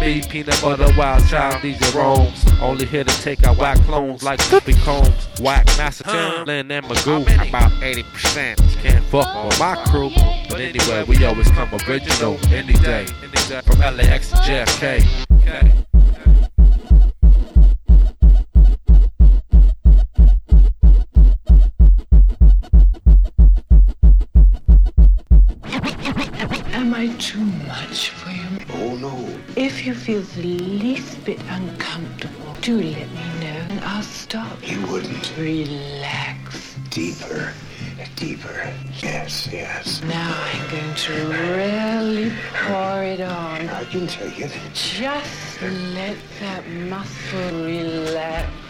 me, peanut butter, wild child, these are Rome's. Only here to take out whack clones like Whoopi Combs. Whack Master Timberland and Magoo. About 80% can't fuck with my crew. But anyway, we always come original any day. From LAX to JFK. Am I too much for you? Oh, no. If you feel the least bit uncomfortable, do let me know and I'll stop. You wouldn't. Relax. Deeper, deeper. Yes, yes. Now I'm going to really pour it on. I can take it. Just let that muscle relax.